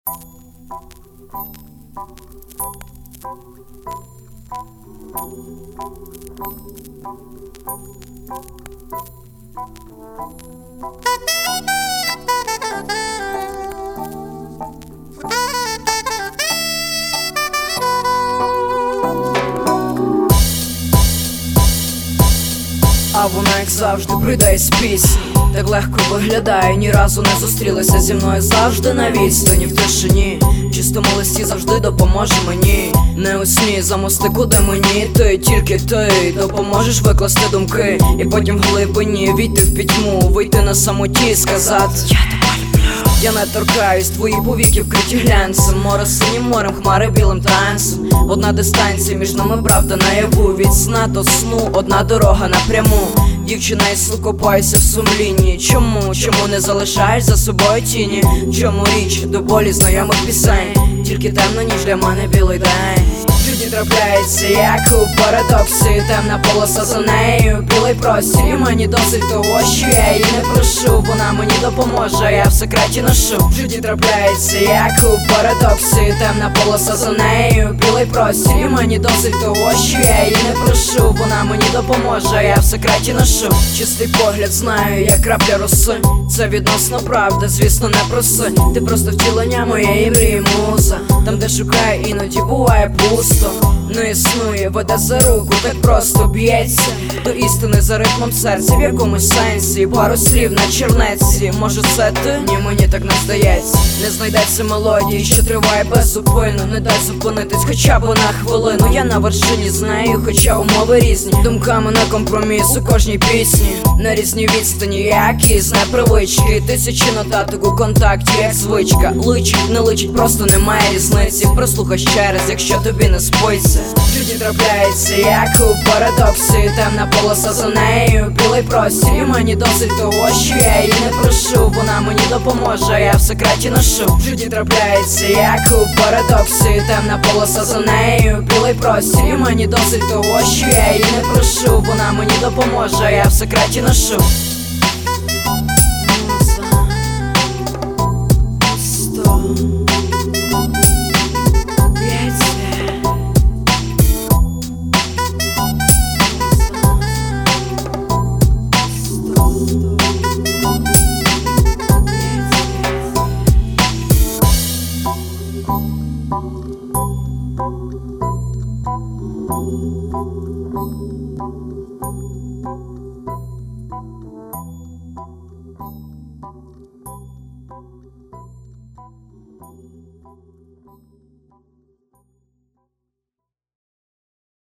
А вона, як завжди, прийде із пісні. Так легко виглядає, ні разу не зустрілася зі мною завжди на відстані, в тишині. В чистому листі завжди допоможе мені. Не у сні, за мости, куди мені. Ти, тільки ти допоможеш викласти думки. І потім в глибині війти в пітьму, вийти на самоті, сказати: я тебе люблю. Я не торкаюсь, твої повіки вкриті глянцем. Море синім морем, хмари білим танцем. Одна дистанція між нами, правда наяву. Від сна до сну, одна дорога напряму. Дівчина, і копайся в сумлінні. Чому не залишаєш за собою тіні? В чому річ до болі знайомих пісень? Тільки темно, ніж для мене білий день. В житті трапляється, як у парадоксі. Темна полоса за нею, білий простір. І мені досить того, що я її не прошу. Вона мені допоможе, я в секреті ношу. В житті трапляється, як у парадоксі. Темна полоса за нею, білий простір. І мені досить того, що я її не прошу. Вона мені допоможе, я в секреті ношу. Чистий погляд, знаю, як крапля роси. Це відносно правда, звісно, не проси. Ти просто втілення моєї мрії, муза. Там, де шукаю, іноді буває пусто. Не існує, веде за руку, так просто б'ється до істини за ритмом серця, в якомусь сенсі. Пару слів на чернеці. Може це ти? Ні, мені так не здається. Не знайдеться мелодії, що триває беззупинно. Не дай зупинитись хоча б на хвилину. Я на вершині з нею, хоча умови різні. Думками на компроміс у кожній пісні. На різній відстані, як із непривички. Тисячі нотаток у контакті, як звичка. Личить, не личить, просто немає різниці. Прослухай ще раз, якщо тобі не спиться. В житті трапляється, як у парадоксі. Темна полоса за нею, білий простір. І мені досить того, що я її не прошу. Вона мені допоможе, я в секреті ношу. В житті трапляється, як у парадоксі. Темна полоса за нею, білий простір. І мені досить того, що я її не прошу. Вона мені допоможе, я в секреті ношу. Thank you.